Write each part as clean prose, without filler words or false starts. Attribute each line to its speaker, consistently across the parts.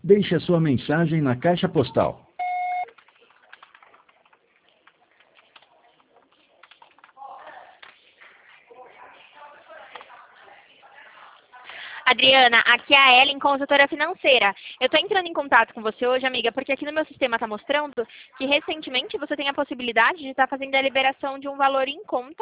Speaker 1: Deixe a sua mensagem na caixa postal.
Speaker 2: Adriana, aqui é a Ellen, consultora financeira. Eu estou entrando em contato com você hoje, amiga, porque aqui no meu sistema está mostrando que recentemente você tem a possibilidade de estar fazendo a liberação de um valor em conta.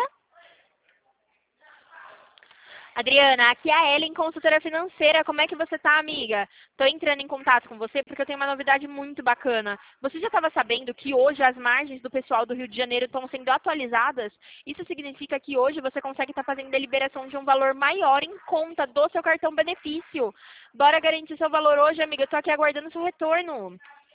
Speaker 2: Adriana, aqui é a Ellen, consultora financeira. Como é que você está, amiga? Estou entrando em contato com você porque eu tenho uma novidade muito bacana. Você já estava sabendo que hoje as margens do pessoal do Rio de Janeiro estão sendo atualizadas? Isso significa que hoje você consegue estar fazendo a liberação de um valor maior em conta do seu cartão benefício. Bora garantir seu valor hoje, amiga. Eu estou aqui aguardando seu retorno.